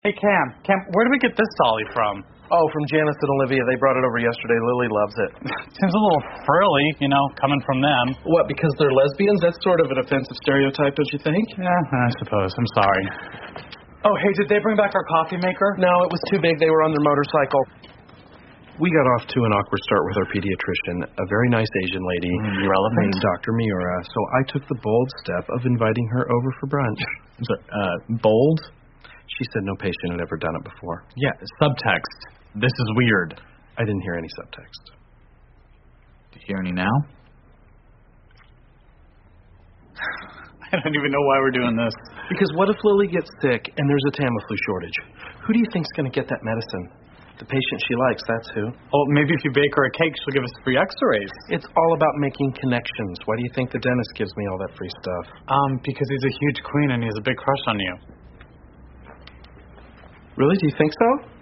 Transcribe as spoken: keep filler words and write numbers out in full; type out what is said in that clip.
Hey, Cam. Cam, where did we get this dolly from? Oh, from Janice and Olivia. They brought it over yesterday. Lily loves it. Seems a little frilly, you know, coming from them. What, because they're lesbians? That's sort of an offensive stereotype, don't you think? Yeah, I suppose. I'm sorry. Oh, hey, did they bring back our coffee maker? No, it was too big. They were on their motorcycle. We got off to an awkward start with our pediatrician, a very nice Asian lady mm, relevant. named Doctor Miura, so I took the bold step of inviting her over for brunch. So, uh, bold? She said no patient had ever done it before. Yeah, subtext. This is weird. I didn't hear any subtext. Do you hear any now? I don't even know why we're doing this. Because what if Lily gets sick and there's a Tamiflu shortage? Who do you think's going to get that medicine? The patient she likes, that's who. Oh, maybe if you bake her a cake, she'll give us free x-rays. It's all about making connections. Why do you think the dentist gives me all that free stuff? Um, because he's a huge queen and he has a big crush on you. Really? Do you think so?